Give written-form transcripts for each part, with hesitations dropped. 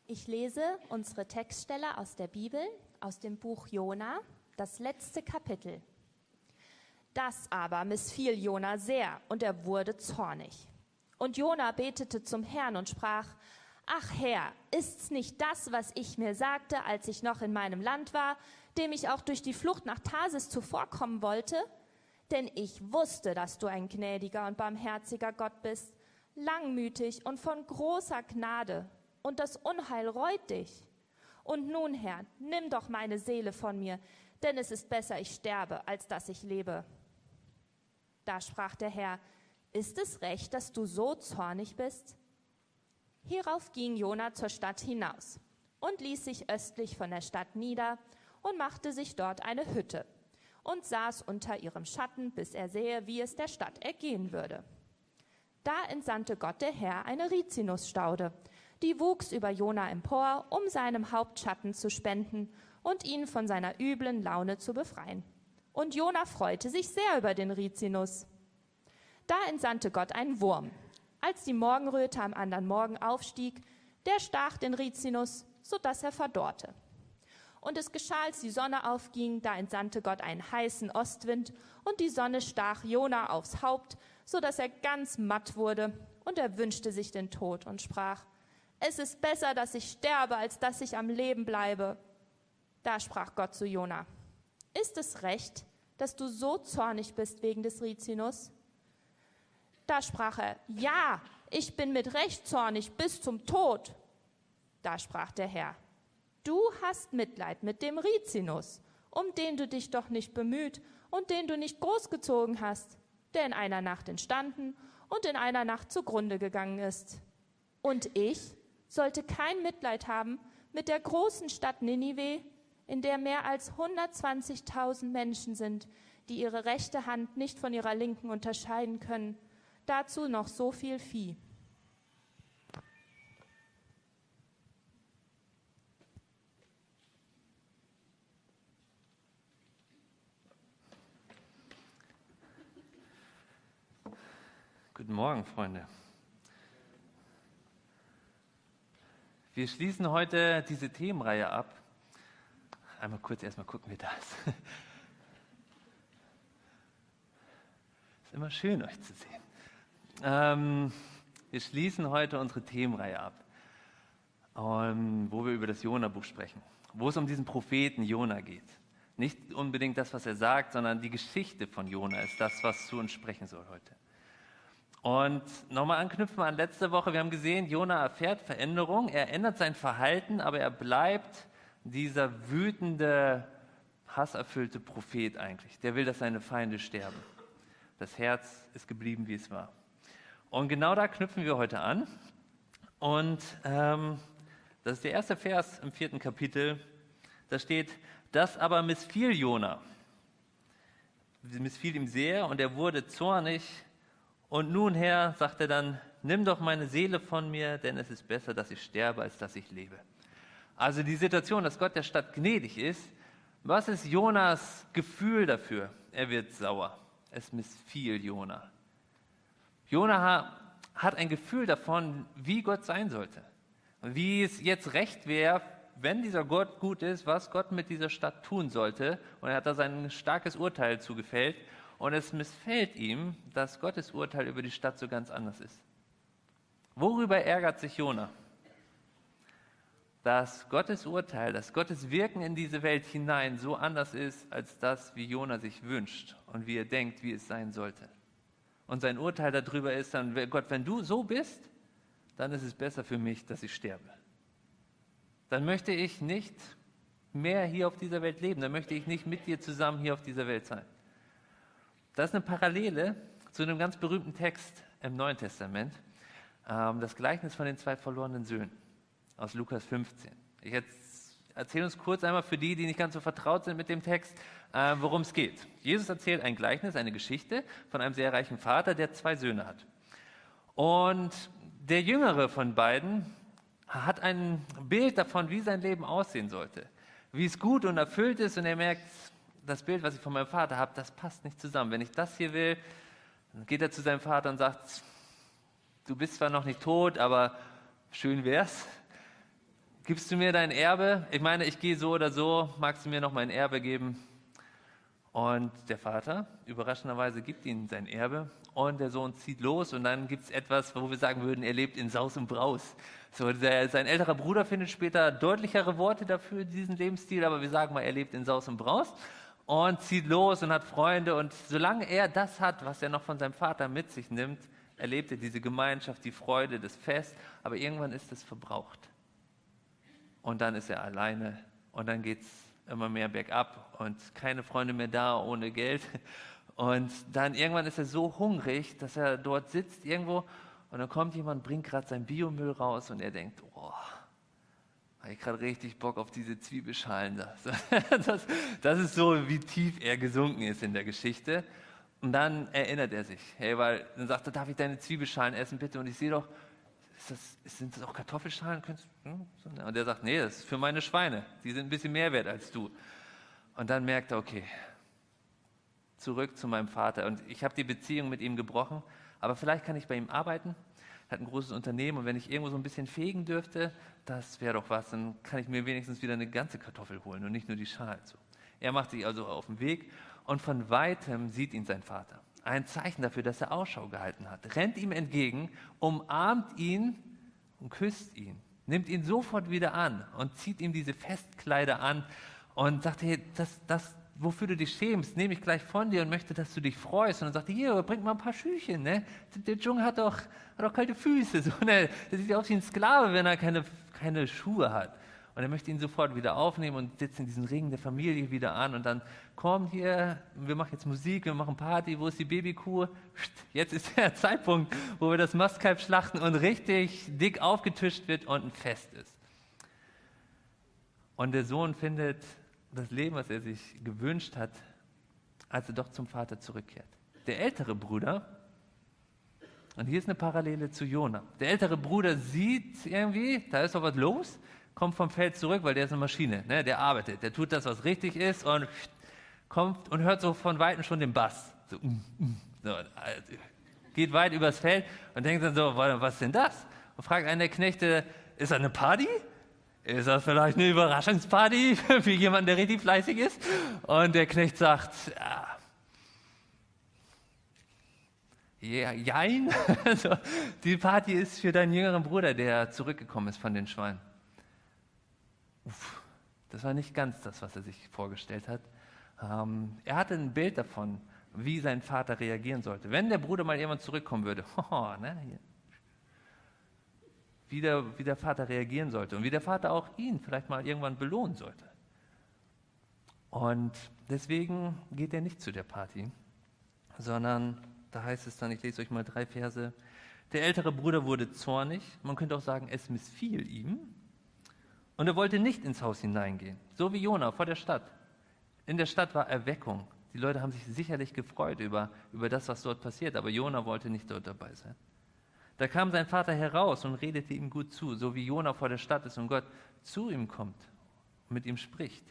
Ich lese unsere Textstelle aus der Bibel, aus dem Buch Jona, das letzte Kapitel. Das aber missfiel Jona sehr, und er wurde zornig. Und Jona betete zum Herrn und sprach: Ach Herr, ist's nicht das, was ich mir sagte, als ich noch in meinem Land war, dem ich auch durch die Flucht nach Tarsis zuvorkommen wollte? Denn ich wusste, dass du ein gnädiger und barmherziger Gott bist, langmütig und von großer Gnade, und das Unheil reut dich. Und nun, Herr, nimm doch meine Seele von mir, denn es ist besser, ich sterbe, als dass ich lebe. Da sprach der Herr: Ist es recht, dass du so zornig bist? Hierauf ging Jona zur Stadt hinaus und ließ sich östlich von der Stadt nieder und machte sich dort eine Hütte und saß unter ihrem Schatten, bis er sähe, wie es der Stadt ergehen würde. Da entsandte Gott der Herr eine Rizinusstaude, die wuchs über Jona empor, um seinem Haupt Schatten zu spenden und ihn von seiner üblen Laune zu befreien. Und Jona freute sich sehr über den Rizinus. Da entsandte Gott einen Wurm. Als die Morgenröte am anderen Morgen aufstieg, der stach den Rizinus, sodass er verdorrte. Und es geschah, als die Sonne aufging, da entsandte Gott einen heißen Ostwind, und die Sonne stach Jona aufs Haupt, sodass er ganz matt wurde, und er wünschte sich den Tod und sprach: Es ist besser, dass ich sterbe, als dass ich am Leben bleibe. Da sprach Gott zu Jona: Ist es recht, dass du so zornig bist wegen des Rizinus? Da sprach er: Ja, ich bin mit Recht zornig bis zum Tod. Da sprach der Herr: Du hast Mitleid mit dem Rizinus, um den du dich doch nicht bemüht und den du nicht großgezogen hast, der in einer Nacht entstanden und in einer Nacht zugrunde gegangen ist. Und ich sollte kein Mitleid haben mit der großen Stadt Ninive, in der mehr als 120.000 Menschen sind, die ihre rechte Hand nicht von ihrer linken unterscheiden können, dazu noch so viel Vieh. Guten Morgen, Freunde. Wir schließen heute diese Themenreihe ab. Einmal kurz erstmal gucken, wer da ist. Ist immer schön, euch zu sehen. Wir schließen heute unsere Themenreihe ab, wo wir über das Jona-Buch sprechen, wo es um diesen Propheten Jona geht. Nicht unbedingt das, was er sagt, sondern die Geschichte von Jona ist das, was zu uns sprechen soll heute. Und nochmal anknüpfen an letzte Woche, wir haben gesehen, Jona erfährt Veränderung, er ändert sein Verhalten, aber er bleibt dieser wütende, hasserfüllte Prophet eigentlich. Der will, dass seine Feinde sterben. Das Herz ist geblieben, wie es war. Und genau da knüpfen wir heute an. Und das ist der erste Vers im 4. Kapitel. Da steht: Das aber missfiel Jona. Missfiel ihm sehr und er wurde zornig. Und nun, Herr, sagt er dann: Nimm doch meine Seele von mir, denn es ist besser, dass ich sterbe, als dass ich lebe. Also die Situation, dass Gott der Stadt gnädig ist, was ist Jonas Gefühl dafür? Er wird sauer. Es missfiel Jona. Jona hat ein Gefühl davon, wie Gott sein sollte. Wie es jetzt recht wäre, wenn dieser Gott gut ist, was Gott mit dieser Stadt tun sollte. Und er hat da sein starkes Urteil zugefällt. Und es missfällt ihm, dass Gottes Urteil über die Stadt so ganz anders ist. Worüber ärgert sich Jona? Dass Gottes Urteil, dass Gottes Wirken in diese Welt hinein so anders ist, als das, wie Jona sich wünscht und wie er denkt, wie es sein sollte. Und sein Urteil darüber ist dann: Gott, wenn du so bist, dann ist es besser für mich, dass ich sterbe. Dann möchte ich nicht mehr hier auf dieser Welt leben. Dann möchte ich nicht mit dir zusammen hier auf dieser Welt sein. Das ist eine Parallele zu einem ganz berühmten Text im Neuen Testament, das Gleichnis von den 2 verlorenen Söhnen aus Lukas 15. Ich erzähle uns kurz einmal für die, die nicht ganz so vertraut sind mit dem Text, worum es geht. Jesus erzählt ein Gleichnis, eine Geschichte von einem sehr reichen Vater, der 2 Söhne hat. Und der jüngere von beiden hat ein Bild davon, wie sein Leben aussehen sollte, wie es gut und erfüllt ist, und er merkt, das Bild, was ich von meinem Vater habe, das passt nicht zusammen. Wenn ich das hier will, dann geht er zu seinem Vater und sagt: Du bist zwar noch nicht tot, aber schön wär's. gibst du mir dein Erbe? Ich meine, ich gehe so oder so, magst du mir noch mein Erbe geben? Und der Vater, überraschenderweise, gibt ihm sein Erbe und der Sohn zieht los und dann gibt es etwas, wo wir sagen würden, er lebt in Saus und Braus. So, sein älterer Bruder findet später deutlichere Worte dafür, diesen Lebensstil, aber wir sagen mal, er lebt in Saus und Braus und zieht los und hat Freunde und solange er das hat, was er noch von seinem Vater mit sich nimmt, erlebt er diese Gemeinschaft, die Freude, das Fest, aber irgendwann ist es verbraucht. Und dann ist er alleine und dann geht es immer mehr bergab und keine Freunde mehr da ohne Geld. Und dann irgendwann ist er so hungrig, dass er dort sitzt irgendwo und dann kommt jemand, bringt gerade sein Biomüll raus und er denkt, oh, habe ich gerade richtig Bock auf diese Zwiebelschalen da. Das ist so, wie tief er gesunken ist in der Geschichte. Und dann erinnert er sich, hey, weil dann sagt er, darf ich deine Zwiebelschalen essen bitte? Und ich sehe doch, sind das auch Kartoffelschalen? Und er sagt, nee, das ist für meine Schweine. Die sind ein bisschen mehr wert als du. Und dann merkt er, okay, zurück zu meinem Vater. Und ich habe die Beziehung mit ihm gebrochen, aber vielleicht kann ich bei ihm arbeiten. Er hat ein großes Unternehmen und wenn ich irgendwo so ein bisschen fegen dürfte, das wäre doch was, dann kann ich mir wenigstens wieder eine ganze Kartoffel holen und nicht nur die Schalen. So. Er macht sich also auf den Weg und von Weitem sieht ihn sein Vater. Ein Zeichen dafür, dass er Ausschau gehalten hat. Rennt ihm entgegen, umarmt ihn und küsst ihn. Nimmt ihn sofort wieder an und zieht ihm diese Festkleider an und sagt, hey, das, wofür du dich schämst, nehme ich gleich von dir und möchte, dass du dich freust. Und dann sagt er, hier, bring mal ein paar Schüchen. Ne? Der Dschungel hat doch kalte Füße. So, ne? Der sieht ja aus wie ein Sklave, wenn er keine Schuhe hat. Und er möchte ihn sofort wieder aufnehmen und setzt in diesen Ring der Familie wieder an. Und dann kommt hier, wir machen jetzt Musik, wir machen Party, wo ist die Babykuh? Jetzt ist der Zeitpunkt, wo wir das Mastkalb schlachten und richtig dick aufgetischt wird und ein Fest ist. Und der Sohn findet das Leben, was er sich gewünscht hat, als er doch zum Vater zurückkehrt. Der ältere Bruder, und hier ist eine Parallele zu Jona. Der ältere Bruder sieht irgendwie, da ist doch was los, kommt vom Feld zurück, weil der ist eine Maschine, ne? Der arbeitet, der tut das, was richtig ist und kommt und hört so von Weitem schon den Bass. So, geht weit übers Feld und denkt dann so, was ist denn das? Und fragt einen der Knechte, ist das eine Party? Ist das vielleicht eine Überraschungsparty für jemanden, der richtig fleißig ist? Und der Knecht sagt, jein, also, die Party ist für deinen jüngeren Bruder, der zurückgekommen ist von den Schweinen. Das war nicht ganz das, was er sich vorgestellt hat. Er hatte ein Bild davon, wie sein Vater reagieren sollte. Wenn der Bruder mal jemand zurückkommen würde, wie der Vater reagieren sollte und wie der Vater auch ihn vielleicht mal irgendwann belohnen sollte. Und deswegen geht er nicht zu der Party, sondern da heißt es dann, ich lese euch mal 3 Verse, der ältere Bruder wurde zornig, man könnte auch sagen, es missfiel ihm. Und er wollte nicht ins Haus hineingehen, so wie Jona vor der Stadt. In der Stadt war Erweckung. Die Leute haben sich sicherlich gefreut über das, was dort passiert, aber Jona wollte nicht dort dabei sein. Da kam sein Vater heraus und redete ihm gut zu, so wie Jona vor der Stadt ist und Gott zu ihm kommt und mit ihm spricht.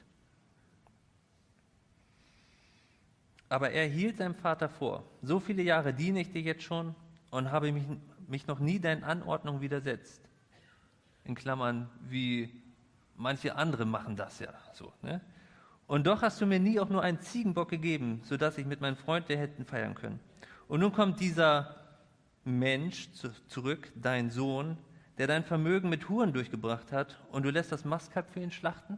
Aber er hielt seinem Vater vor, so viele Jahre diene ich dir jetzt schon und habe mich noch nie deinen Anordnungen widersetzt. In Klammern, wie manche andere machen das ja so. Ne? Und doch hast du mir nie auch nur einen Ziegenbock gegeben, sodass ich mit meinem Freund der hätten feiern können. Und nun kommt dieser Mensch zurück, dein Sohn, der dein Vermögen mit Huren durchgebracht hat und du lässt das Mastkalb für ihn schlachten?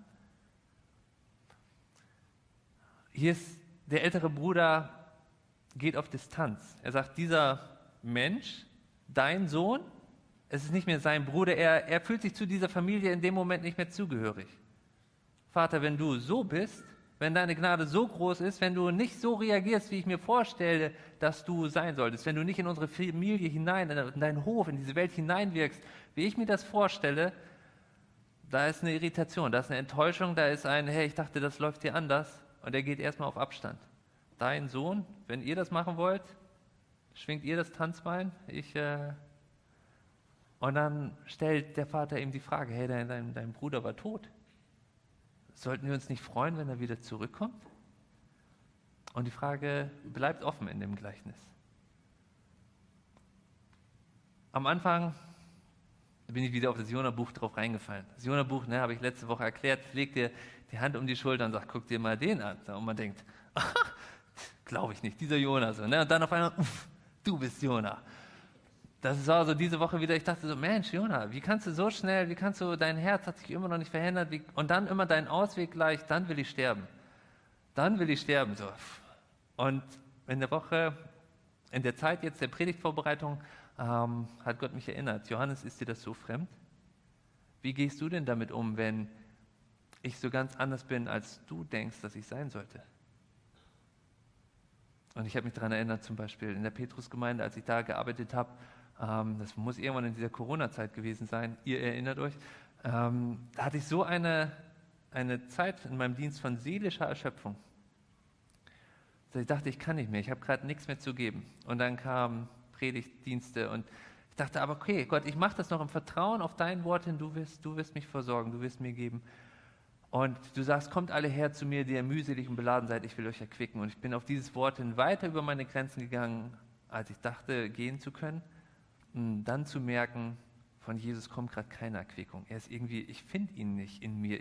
Hier ist der ältere Bruder, geht auf Distanz. Er sagt, dieser Mensch, dein Sohn, es ist nicht mehr sein Bruder, er fühlt sich zu dieser Familie in dem Moment nicht mehr zugehörig. Vater, wenn du so bist, wenn deine Gnade so groß ist, wenn du nicht so reagierst, wie ich mir vorstelle, dass du sein solltest, wenn du nicht in unsere Familie hinein, in deinen Hof, in diese Welt hineinwirkst, wie ich mir das vorstelle, da ist eine Irritation, da ist eine Enttäuschung, da ist ein, hey, ich dachte, das läuft hier anders und er geht erstmal auf Abstand. Dein Sohn, wenn ihr das machen wollt, schwingt ihr das Tanzbein, und dann stellt der Vater ihm die Frage, hey, dein Bruder war tot. Sollten wir uns nicht freuen, wenn er wieder zurückkommt? Und die Frage bleibt offen in dem Gleichnis. Am Anfang Da bin ich wieder auf das Jona-Buch drauf reingefallen. Das Jona-Buch, habe ich letzte Woche erklärt, legt dir die Hand um die Schulter und sagt, guck dir mal den an. Und man denkt, glaube ich nicht, dieser Jona. So, ne? Und dann auf einmal, du bist Jona. Das war so diese Woche wieder, ich dachte so, Mensch, Jona, wie kannst du so schnell, dein Herz hat sich immer noch nicht verändert, und dann immer dein Ausweg gleich, dann will ich sterben. Dann will ich sterben. So. Und in der Zeit jetzt der Predigtvorbereitung, hat Gott mich erinnert, Johannes, ist dir das so fremd? Wie gehst du denn damit um, wenn ich so ganz anders bin, als du denkst, dass ich sein sollte? Und ich habe mich daran erinnert, zum Beispiel in der Petrusgemeinde, als ich da gearbeitet habe, das muss irgendwann in dieser Corona-Zeit gewesen sein, ihr erinnert euch, da hatte ich so eine Zeit in meinem Dienst von seelischer Erschöpfung. Also ich dachte, ich kann nicht mehr, ich habe gerade nichts mehr zu geben. Und dann kamen Predigtdienste und ich dachte, aber okay, Gott, ich mache das noch im Vertrauen auf dein Wort hin, du wirst mich versorgen, du wirst mir geben. Und du sagst, kommt alle her zu mir, die ihr mühselig und beladen seid, ich will euch erquicken. Und ich bin auf dieses Wort hin weiter über meine Grenzen gegangen, als ich dachte, gehen zu können. Und dann zu merken, von Jesus kommt gerade keine Erquickung. Er ist irgendwie, ich finde ihn nicht in mir.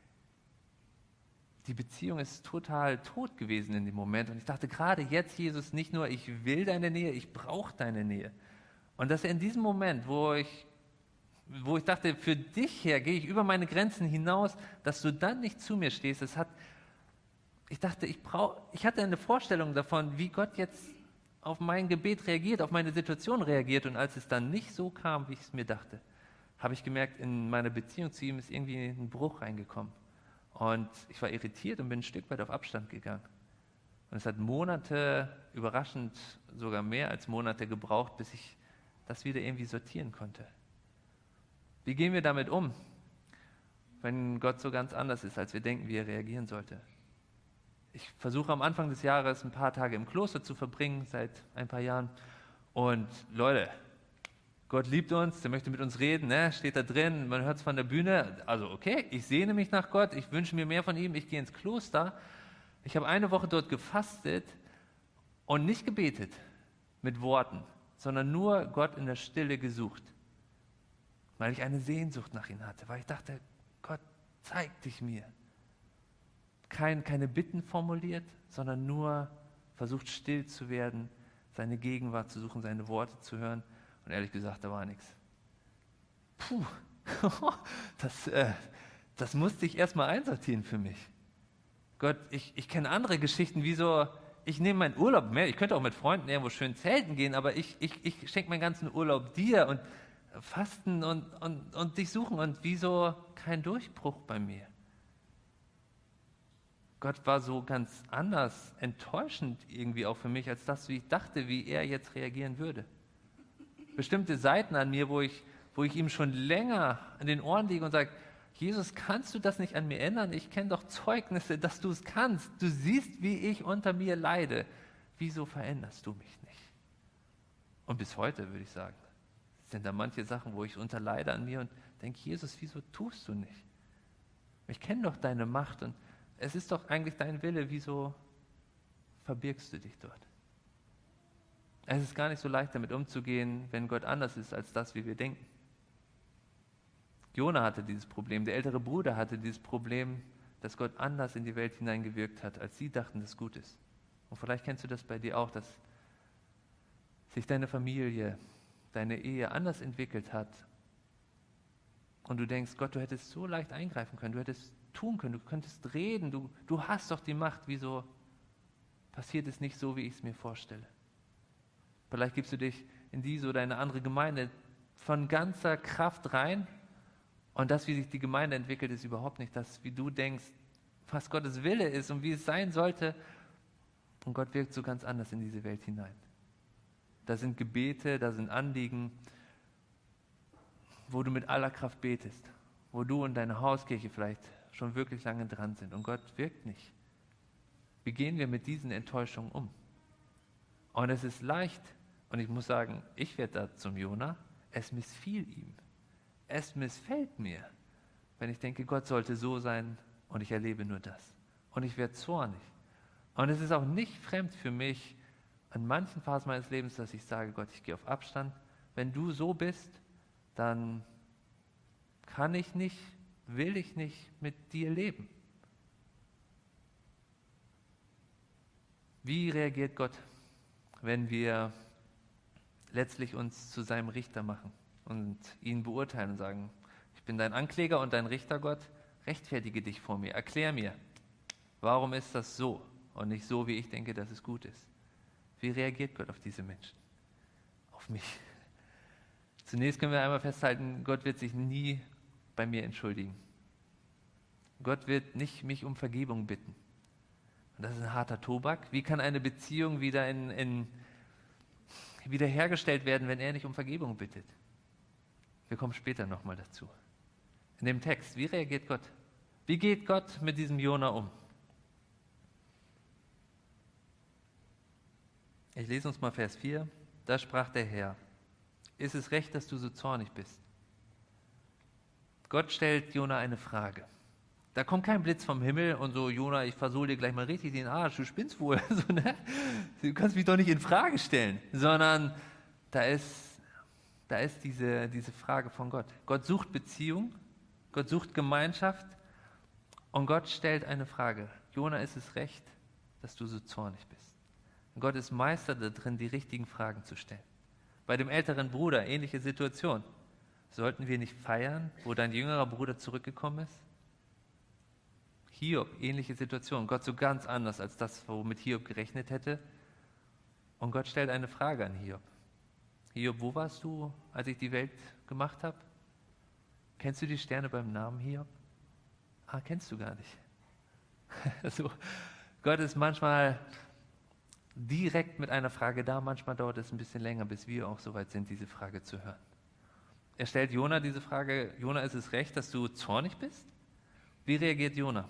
Die Beziehung ist total tot gewesen in dem Moment. Und ich dachte gerade jetzt, Jesus, nicht nur, ich will deine Nähe, ich brauche deine Nähe. Und dass er in diesem Moment, wo ich dachte, für dich her gehe ich über meine Grenzen hinaus, dass du dann nicht zu mir stehst, ich hatte eine Vorstellung davon, wie Gott jetzt auf mein Gebet reagiert, auf meine Situation reagiert. Und als es dann nicht so kam, wie ich es mir dachte, habe ich gemerkt, in meiner Beziehung zu ihm ist irgendwie ein Bruch reingekommen. Und ich war irritiert und bin ein Stück weit auf Abstand gegangen. Und es hat Monate, überraschend sogar mehr als Monate gebraucht, bis ich das wieder irgendwie sortieren konnte. Wie gehen wir damit um, wenn Gott so ganz anders ist, als wir denken, wie er reagieren sollte? Ich versuche am Anfang des Jahres ein paar Tage im Kloster zu verbringen, seit ein paar Jahren. Und Leute, Gott liebt uns, der möchte mit uns reden, ne? Steht da drin, man hört es von der Bühne. Also okay, ich sehne mich nach Gott, ich wünsche mir mehr von ihm, ich gehe ins Kloster. Ich habe eine Woche dort gefastet und nicht gebetet mit Worten, sondern nur Gott in der Stille gesucht, weil ich eine Sehnsucht nach ihm hatte, weil ich dachte, Gott, zeig dich mir. Keine Bitten formuliert, sondern nur versucht still zu werden, seine Gegenwart zu suchen, seine Worte zu hören. Und ehrlich gesagt, da war nichts. Puh, das musste ich erstmal einsortieren für mich. Gott, ich kenne andere Geschichten, wie so, ich nehme meinen Urlaub mehr, ich könnte auch mit Freunden irgendwo schön zelten gehen, aber ich schenke meinen ganzen Urlaub dir und fasten und dich suchen und wie so kein Durchbruch bei mir. Gott war so ganz anders, enttäuschend irgendwie auch für mich, als das, wie ich dachte, wie er jetzt reagieren würde. Bestimmte Seiten an mir, wo ich ihm schon länger an den Ohren liege und sage, Jesus, kannst du das nicht an mir ändern? Ich kenne doch Zeugnisse, dass du es kannst. Du siehst, wie ich unter mir leide. Wieso veränderst du mich nicht? Und bis heute würde ich sagen, sind da manche Sachen, wo ich unterleide an mir und denke, Jesus, wieso tust du nicht? Ich kenne doch deine Macht und es ist doch eigentlich dein Wille, wieso verbirgst du dich dort? Es ist gar nicht so leicht, damit umzugehen, wenn Gott anders ist als das, wie wir denken. Jona hatte dieses Problem, der ältere Bruder hatte dieses Problem, dass Gott anders in die Welt hineingewirkt hat, als sie dachten, dass es gut ist. Und vielleicht kennst du das bei dir auch, dass sich deine Familie, deine Ehe anders entwickelt hat und du denkst, Gott, du hättest so leicht eingreifen können, du hättest tun können, du könntest reden, du hast doch die Macht, wieso passiert es nicht so, wie ich es mir vorstelle? Vielleicht gibst du dich in diese oder eine andere Gemeinde von ganzer Kraft rein und das, wie sich die Gemeinde entwickelt, ist überhaupt nicht das, wie du denkst, was Gottes Wille ist und wie es sein sollte. Und Gott wirkt so ganz anders in diese Welt hinein. Da sind Gebete, da sind Anliegen, wo du mit aller Kraft betest, wo du und deine Hauskirche vielleicht schon wirklich lange dran sind und Gott wirkt nicht. Wie gehen wir mit diesen Enttäuschungen um? Und es ist leicht, und ich muss sagen, ich werde da zum Jona, es missfiel ihm. Es missfällt mir, wenn ich denke, Gott sollte so sein und ich erlebe nur das. Und ich werde zornig. Und es ist auch nicht fremd für mich, an manchen Phasen meines Lebens, dass ich sage, Gott, ich gehe auf Abstand. Wenn du so bist, dann kann ich nicht, will ich nicht mit dir leben? Wie reagiert Gott, wenn wir letztlich uns zu seinem Richter machen und ihn beurteilen und sagen, ich bin dein Ankläger und dein Richter, Gott, rechtfertige dich vor mir, erklär mir, warum ist das so und nicht so, wie ich denke, dass es gut ist? Wie reagiert Gott auf diese Menschen? Auf mich? Zunächst können wir einmal festhalten, Gott wird sich nie bei mir entschuldigen. Gott wird nicht mich um Vergebung bitten. Und das ist ein harter Tobak. Wie kann eine Beziehung wiederhergestellt werden, wenn er nicht um Vergebung bittet? Wir kommen später nochmal dazu. In dem Text, wie reagiert Gott? Wie geht Gott mit diesem Jona um? Ich lese uns mal Vers 4. Da sprach der Herr: Ist es recht, dass du so zornig bist? Gott stellt Jona eine Frage. Da kommt kein Blitz vom Himmel und so, Jona, ich versohle dir gleich mal richtig den Arsch, du spinnst wohl. So, ne? Du kannst mich doch nicht in Frage stellen. Sondern da ist diese Frage von Gott. Gott sucht Beziehung, Gott sucht Gemeinschaft und Gott stellt eine Frage. Jona, ist es recht, dass du so zornig bist? Und Gott ist Meister darin, die richtigen Fragen zu stellen. Bei dem älteren Bruder, ähnliche Situation. Sollten wir nicht feiern, wo dein jüngerer Bruder zurückgekommen ist? Hiob, ähnliche Situation. Gott so ganz anders als das, womit Hiob gerechnet hätte. Und Gott stellt eine Frage an Hiob. Hiob, wo warst du, als ich die Welt gemacht habe? Kennst du die Sterne beim Namen, Hiob? Kennst du gar nicht. Also, Gott ist manchmal direkt mit einer Frage da, manchmal dauert es ein bisschen länger, bis wir auch soweit sind, diese Frage zu hören. Er stellt Jona diese Frage: Jona, ist es recht, dass du zornig bist? Wie reagiert Jona?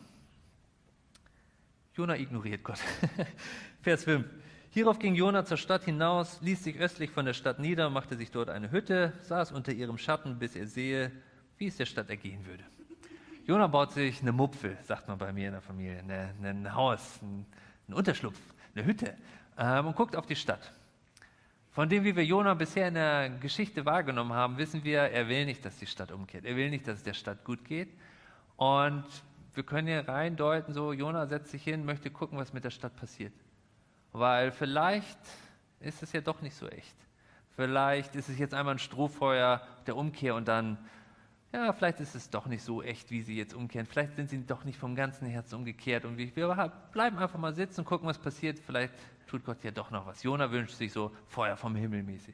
Jona ignoriert Gott. Vers 5. Hierauf ging Jona zur Stadt hinaus, ließ sich östlich von der Stadt nieder, machte sich dort eine Hütte, saß unter ihrem Schatten, bis er sehe, wie es der Stadt ergehen würde. Jona baut sich eine Mupfel, sagt man bei mir in der Familie, ein Haus, ein Unterschlupf, eine Hütte, und guckt auf die Stadt. Von dem, wie wir Jona bisher in der Geschichte wahrgenommen haben, wissen wir, er will nicht, dass die Stadt umkehrt. Er will nicht, dass es der Stadt gut geht. Und wir können hier reindeuten, so, Jona setzt sich hin, möchte gucken, was mit der Stadt passiert. Weil vielleicht ist es ja doch nicht so echt. Vielleicht ist es jetzt einmal ein Strohfeuer der Umkehr und dann, ja, vielleicht ist es doch nicht so echt, wie sie jetzt umkehren. Vielleicht sind sie doch nicht vom ganzen Herzen umgekehrt. Und wir bleiben einfach mal sitzen und gucken, was passiert. Vielleicht tut Gott ja doch noch was. Jona wünscht sich so Feuer vom Himmel mäßig.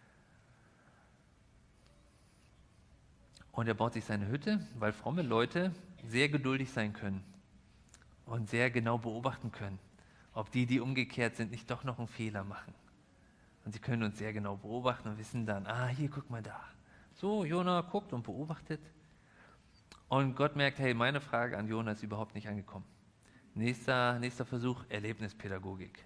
Und er baut sich seine Hütte, weil fromme Leute sehr geduldig sein können und sehr genau beobachten können, ob die umgekehrt sind, nicht doch noch einen Fehler machen. Und sie können uns sehr genau beobachten und wissen dann, hier, guck mal da. So, Jona guckt und beobachtet. Und Gott merkt, hey, meine Frage an Jona ist überhaupt nicht angekommen. Nächster Versuch, Erlebnispädagogik.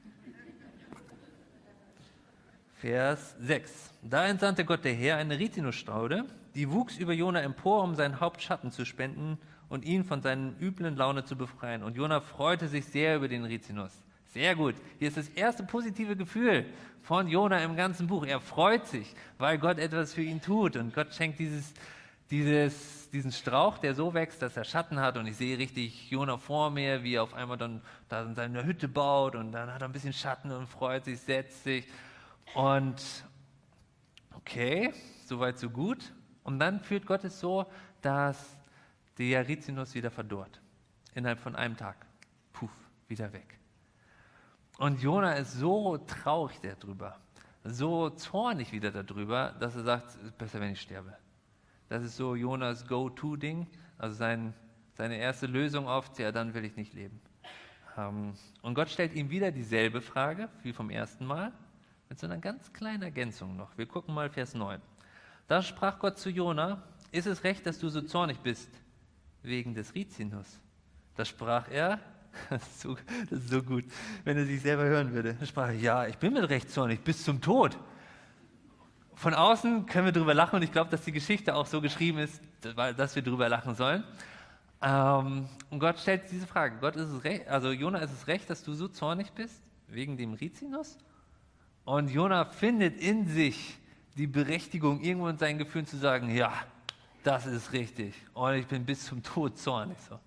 Vers 6. Da entsandte Gott der Herr eine Rizinusstraude, die wuchs über Jona empor, um seinen Hauptschatten zu spenden und ihn von seinen üblen Laune zu befreien. Und Jona freute sich sehr über den Rizinus. Sehr gut. Hier ist das erste positive Gefühl von Jona im ganzen Buch. Er freut sich, weil Gott etwas für ihn tut. Und Gott schenkt diesen Strauch, der so wächst, dass er Schatten hat. Und ich sehe richtig Jona vor mir, wie er auf einmal dann da in seine Hütte baut. Und dann hat er ein bisschen Schatten und freut sich, setzt sich. Und okay, soweit so gut. Und dann führt Gott es so, dass der Rizinus wieder verdorrt. Innerhalb von einem Tag. Puff, wieder weg. Und Jona ist so traurig darüber, so zornig wieder darüber, dass er sagt, es ist besser, wenn ich sterbe. Das ist so Jonas Go-To-Ding, also seine erste Lösung oft, ja, dann will ich nicht leben. Und Gott stellt ihm wieder dieselbe Frage, wie vom ersten Mal, mit so einer ganz kleinen Ergänzung noch. Wir gucken mal Vers 9. Da sprach Gott zu Jona: Ist es recht, dass du so zornig bist, wegen des Rizinus? Da sprach er, das ist so gut, wenn er sich selber hören würde. Da sprach er: Ja, ich bin mit Recht zornig, bis zum Tod. Von außen können wir drüber lachen und ich glaube, dass die Geschichte auch so geschrieben ist, dass wir drüber lachen sollen. Und Gott stellt diese Frage: Jona, ist es recht, dass du so zornig bist, wegen dem Rizinus? Und Jona findet in sich die Berechtigung, irgendwo in seinen Gefühlen zu sagen: Ja, das ist richtig. Und ich bin bis zum Tod zornig. So.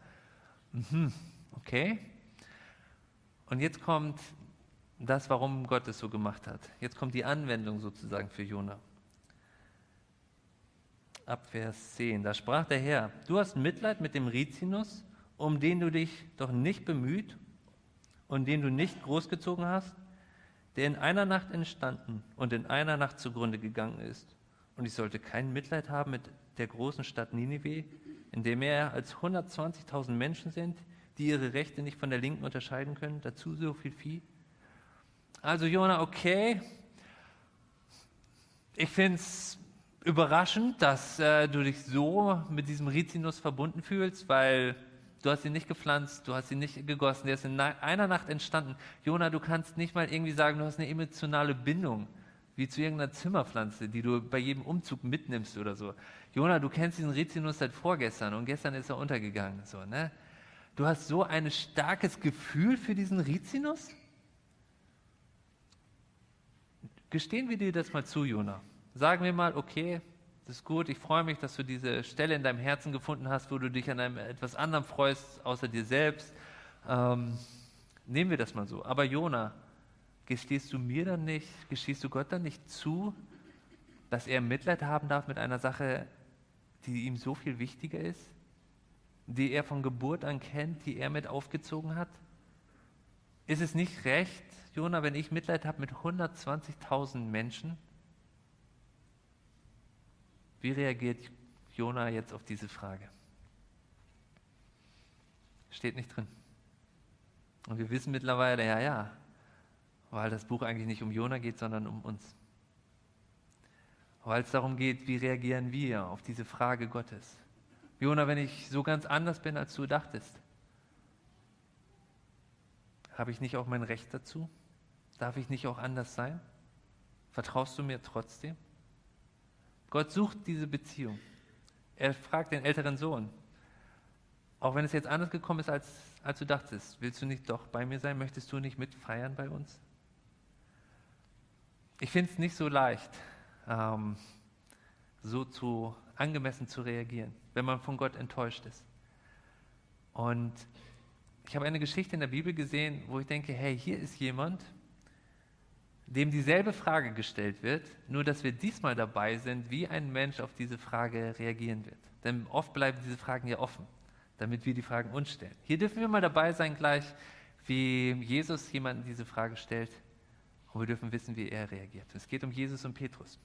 Okay. Und jetzt kommt das, warum Gott es so gemacht hat. Jetzt kommt die Anwendung sozusagen für Jona. Ab Vers 10. Da sprach der Herr: Du hast Mitleid mit dem Rizinus, um den du dich doch nicht bemüht und den du nicht großgezogen hast, der in einer Nacht entstanden und in einer Nacht zugrunde gegangen ist. Und ich sollte kein Mitleid haben mit der großen Stadt Ninive, in der mehr als 120.000 Menschen sind, die ihre Rechte nicht von der Linken unterscheiden können, dazu so viel Vieh. Also Jona, okay, ich finde es überraschend, dass du dich so mit diesem Rizinus verbunden fühlst, weil du hast ihn nicht gepflanzt, du hast ihn nicht gegossen, der ist in einer Nacht entstanden. Jona, du kannst nicht mal irgendwie sagen, du hast eine emotionale Bindung, wie zu irgendeiner Zimmerpflanze, die du bei jedem Umzug mitnimmst oder so. Jona, du kennst diesen Rizinus seit vorgestern und gestern ist er untergegangen. So, ne? Du hast so ein starkes Gefühl für diesen Rizinus? Gestehen wir dir das mal zu, Jona. Sagen wir mal, okay, das ist gut, ich freue mich, dass du diese Stelle in deinem Herzen gefunden hast, wo du dich an einem etwas anderem freust, außer dir selbst. Nehmen wir das mal so. Aber Jona, gestehst du mir dann nicht, gestehst du Gott dann nicht zu, dass er Mitleid haben darf mit einer Sache, die ihm so viel wichtiger ist, die er von Geburt an kennt, die er mit aufgezogen hat? Ist es nicht recht, Jona, wenn ich Mitleid habe mit 120.000 Menschen? Wie reagiert Jona jetzt auf diese Frage? Steht nicht drin. Und wir wissen mittlerweile, ja, weil das Buch eigentlich nicht um Jona geht, sondern um uns. Weil es darum geht, wie reagieren wir auf diese Frage Gottes. Jona, wenn ich so ganz anders bin, als du dachtest, habe ich nicht auch mein Recht dazu? Darf ich nicht auch anders sein? Vertraust du mir trotzdem? Gott sucht diese Beziehung. Er fragt den älteren Sohn, auch wenn es jetzt anders gekommen ist, als du dachtest, willst du nicht doch bei mir sein? Möchtest du nicht mitfeiern bei uns? Ich finde es nicht so leicht, so angemessen zu reagieren, wenn man von Gott enttäuscht ist. Und ich habe eine Geschichte in der Bibel gesehen, wo ich denke, hey, hier ist jemand, dem dieselbe Frage gestellt wird, nur dass wir diesmal dabei sind, wie ein Mensch auf diese Frage reagieren wird. Denn oft bleiben diese Fragen ja offen, damit wir die Fragen uns stellen. Hier dürfen wir mal dabei sein gleich, wie Jesus jemanden diese Frage stellt, und wir dürfen wissen, wie er reagiert. Es geht um Jesus und Petrus.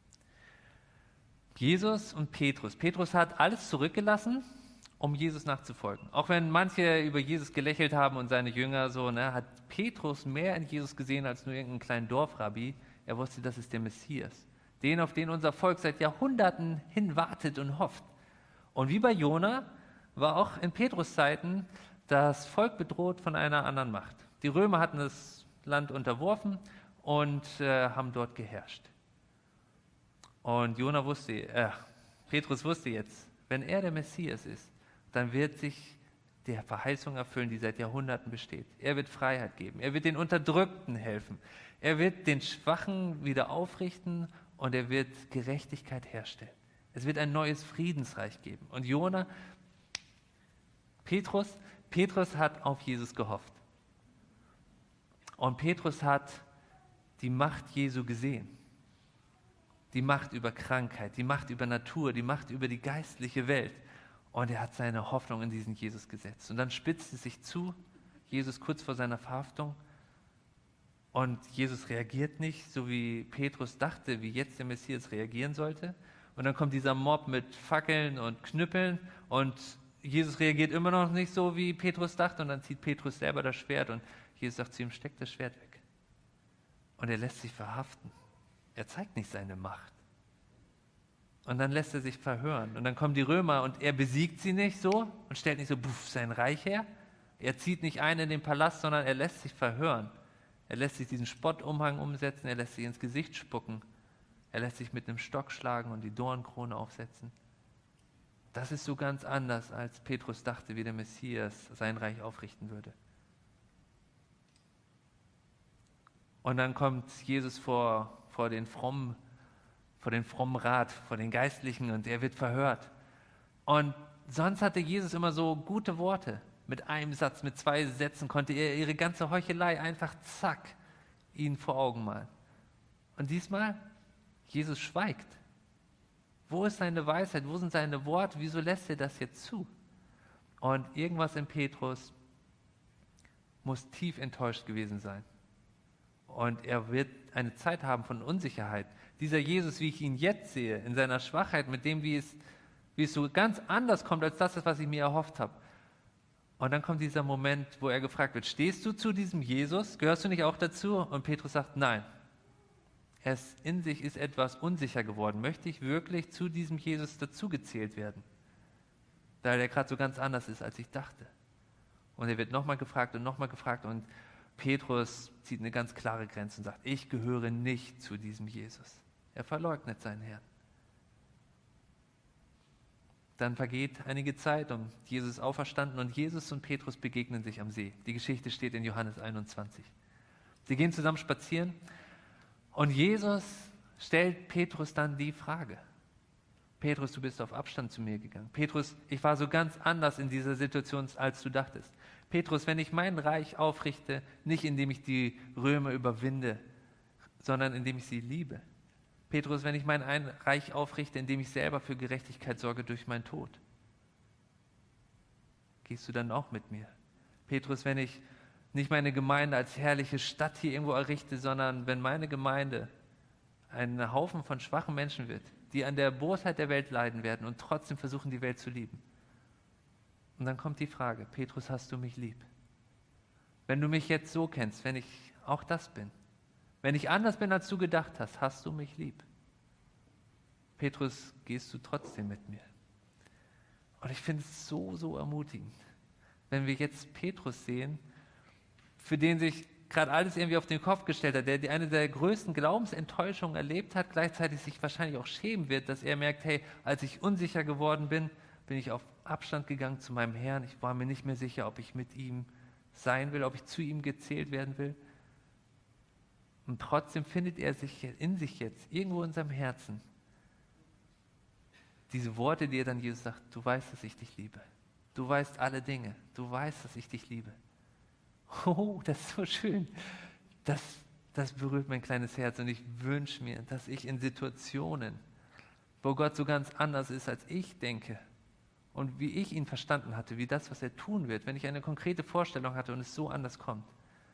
Jesus und Petrus. Petrus hat alles zurückgelassen, um Jesus nachzufolgen. Auch wenn manche über Jesus gelächelt haben und seine Jünger so, hat Petrus mehr in Jesus gesehen als nur irgendeinen kleinen Dorfrabbi. Er wusste, das ist der Messias. Den, auf den unser Volk seit Jahrhunderten hin wartet und hofft. Und wie bei Jona war auch in Petrus Zeiten das Volk bedroht von einer anderen Macht. Die Römer hatten das Land unterworfen und haben dort geherrscht. Und Petrus wusste jetzt, wenn er der Messias ist, dann wird sich der Verheißung erfüllen, die seit Jahrhunderten besteht. Er wird Freiheit geben, er wird den Unterdrückten helfen, er wird den Schwachen wieder aufrichten und er wird Gerechtigkeit herstellen. Es wird ein neues Friedensreich geben. Und Petrus hat auf Jesus gehofft. Und Petrus hat die Macht Jesu gesehen. Die Macht über Krankheit, die Macht über Natur, die Macht über die geistliche Welt. Und er hat seine Hoffnung in diesen Jesus gesetzt. Und dann spitzt es sich zu, Jesus kurz vor seiner Verhaftung. Und Jesus reagiert nicht, so wie Petrus dachte, wie jetzt der Messias reagieren sollte. Und dann kommt dieser Mob mit Fackeln und Knüppeln. Und Jesus reagiert immer noch nicht so, wie Petrus dachte. Und dann zieht Petrus selber das Schwert. Und Jesus sagt zu ihm, steck das Schwert weg. Und er lässt sich verhaften. Er zeigt nicht seine Macht. Und dann lässt er sich verhören. Und dann kommen die Römer und er besiegt sie nicht so und stellt nicht so sein Reich her. Er zieht nicht ein in den Palast, sondern er lässt sich verhören. Er lässt sich diesen Spottumhang umsetzen, er lässt sich ins Gesicht spucken. Er lässt sich mit einem Stock schlagen und die Dornkrone aufsetzen. Das ist so ganz anders, als Petrus dachte, wie der Messias sein Reich aufrichten würde. Und dann kommt Jesus vor den frommen Rat, vor den Geistlichen, und er wird verhört. Und sonst hatte Jesus immer so gute Worte. Mit einem Satz, mit 2 Sätzen konnte er ihre ganze Heuchelei einfach zack ihnen vor Augen malen. Und diesmal, Jesus schweigt. Wo ist seine Weisheit? Wo sind seine Worte? Wieso lässt er das jetzt zu? Und irgendwas in Petrus muss tief enttäuscht gewesen sein. Und er wird eine Zeit haben von Unsicherheit. Dieser Jesus, wie ich ihn jetzt sehe, in seiner Schwachheit, mit dem, wie es so ganz anders kommt, als das, was ich mir erhofft habe. Und dann kommt dieser Moment, wo er gefragt wird, stehst du zu diesem Jesus? Gehörst du nicht auch dazu? Und Petrus sagt, nein. In sich ist etwas unsicher geworden. Möchte ich wirklich zu diesem Jesus dazugezählt werden? Da der gerade so ganz anders ist, als ich dachte. Und er wird nochmal gefragt und Petrus zieht eine ganz klare Grenze und sagt, ich gehöre nicht zu diesem Jesus. Er verleugnet seinen Herrn. Dann vergeht einige Zeit und Jesus ist auferstanden und Jesus und Petrus begegnen sich am See. Die Geschichte steht in Johannes 21. Sie gehen zusammen spazieren und Jesus stellt Petrus dann die Frage. Petrus, du bist auf Abstand zu mir gegangen. Petrus, ich war so ganz anders in dieser Situation, als du dachtest. Petrus, wenn ich mein Reich aufrichte, nicht indem ich die Römer überwinde, sondern indem ich sie liebe. Petrus, wenn ich mein Reich aufrichte, indem ich selber für Gerechtigkeit sorge durch meinen Tod. Gehst du dann auch mit mir? Petrus, wenn ich nicht meine Gemeinde als herrliche Stadt hier irgendwo errichte, sondern wenn meine Gemeinde ein Haufen von schwachen Menschen wird, die an der Bosheit der Welt leiden werden und trotzdem versuchen, die Welt zu lieben. Und dann kommt die Frage, Petrus, hast du mich lieb? Wenn du mich jetzt so kennst, wenn ich auch das bin, wenn ich anders bin, als du gedacht hast, hast du mich lieb? Petrus, gehst du trotzdem mit mir? Und ich finde es so, so ermutigend, wenn wir jetzt Petrus sehen, für den sich gerade alles irgendwie auf den Kopf gestellt hat, der eine der größten Glaubensenttäuschungen erlebt hat, gleichzeitig sich wahrscheinlich auch schämen wird, dass er merkt, hey, als ich unsicher geworden bin, bin ich auf Abstand gegangen zu meinem Herrn. Ich war mir nicht mehr sicher, ob ich mit ihm sein will, ob ich zu ihm gezählt werden will. Und trotzdem findet er sich in sich jetzt, irgendwo in seinem Herzen, diese Worte, die er dann Jesus sagt, du weißt, dass ich dich liebe. Du weißt alle Dinge. Du weißt, dass ich dich liebe. Oh, das ist so schön. Das berührt mein kleines Herz und ich wünsche mir, dass ich in Situationen, wo Gott so ganz anders ist, als ich denke und wie ich ihn verstanden hatte, wie das, was er tun wird, wenn ich eine konkrete Vorstellung hatte und es so anders kommt,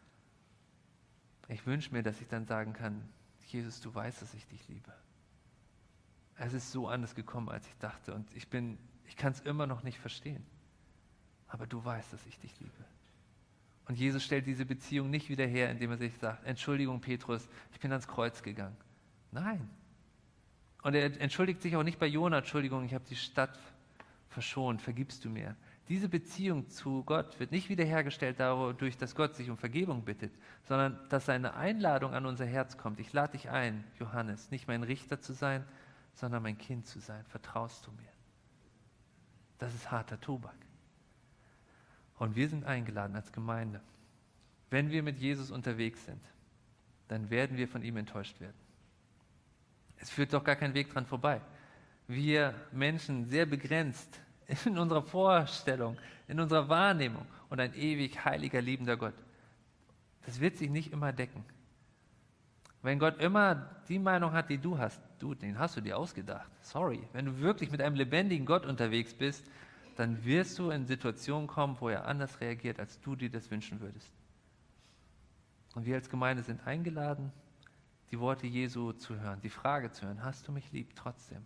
ich wünsche mir, dass ich dann sagen kann, Jesus, du weißt, dass ich dich liebe. Es ist so anders gekommen, als ich dachte und ich kann es immer noch nicht verstehen. Aber du weißt, dass ich dich liebe. Und Jesus stellt diese Beziehung nicht wieder her, indem er sich sagt, Entschuldigung, Petrus, ich bin ans Kreuz gegangen. Nein. Und er entschuldigt sich auch nicht bei Jona, Entschuldigung, ich habe die Stadt verschont, vergibst du mir. Diese Beziehung zu Gott wird nicht wiederhergestellt dadurch, dass Gott sich um Vergebung bittet, sondern dass seine Einladung an unser Herz kommt. Ich lade dich ein, Johannes, nicht mein Richter zu sein, sondern mein Kind zu sein. Vertraust du mir? Das ist harter Tobak. Und wir sind eingeladen als Gemeinde. Wenn wir mit Jesus unterwegs sind, dann werden wir von ihm enttäuscht werden. Es führt doch gar kein Weg dran vorbei. Wir Menschen sehr begrenzt in unserer Vorstellung, in unserer Wahrnehmung und ein ewig heiliger, liebender Gott. Das wird sich nicht immer decken. Wenn Gott immer die Meinung hat, die du hast, den hast du dir ausgedacht. Sorry. Wenn du wirklich mit einem lebendigen Gott unterwegs bist, dann wirst du in Situationen kommen, wo er anders reagiert, als du dir das wünschen würdest. Und wir als Gemeinde sind eingeladen, die Worte Jesu zu hören, die Frage zu hören, hast du mich lieb trotzdem?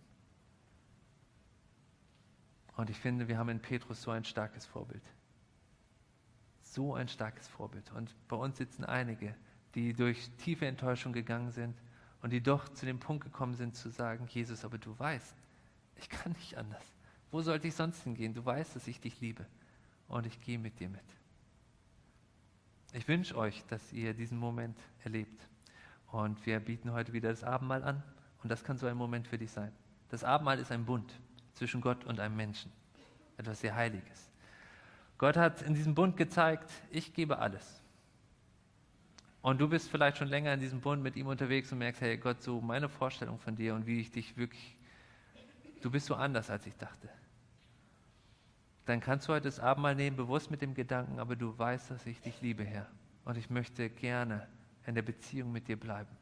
Und ich finde, wir haben in Petrus so ein starkes Vorbild. So ein starkes Vorbild. Und bei uns sitzen einige, die durch tiefe Enttäuschung gegangen sind und die doch zu dem Punkt gekommen sind zu sagen, Jesus, aber du weißt, ich kann nicht anders. Wo sollte ich sonst hingehen? Du weißt, dass ich dich liebe und ich gehe mit dir mit. Ich wünsche euch, dass ihr diesen Moment erlebt. Und wir bieten heute wieder das Abendmahl an und das kann so ein Moment für dich sein. Das Abendmahl ist ein Bund zwischen Gott und einem Menschen. Etwas sehr Heiliges. Gott hat in diesem Bund gezeigt, ich gebe alles. Und du bist vielleicht schon länger in diesem Bund mit ihm unterwegs und merkst, hey Gott, so meine Vorstellung von dir und wie ich dich wirklich, du bist so anders, als ich dachte. dann kannst du heute das Abendmahl nehmen, bewusst mit dem Gedanken, aber du weißt, dass ich dich liebe, Herr. Und ich möchte gerne in der Beziehung mit dir bleiben.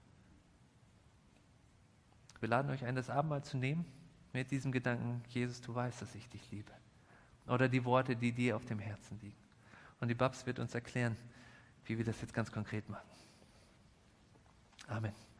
Wir laden euch ein, das Abendmahl zu nehmen mit diesem Gedanken, Jesus, du weißt, dass ich dich liebe. Oder die Worte, die dir auf dem Herzen liegen. Und die Babs wird uns erklären, wie wir das jetzt ganz konkret machen. Amen.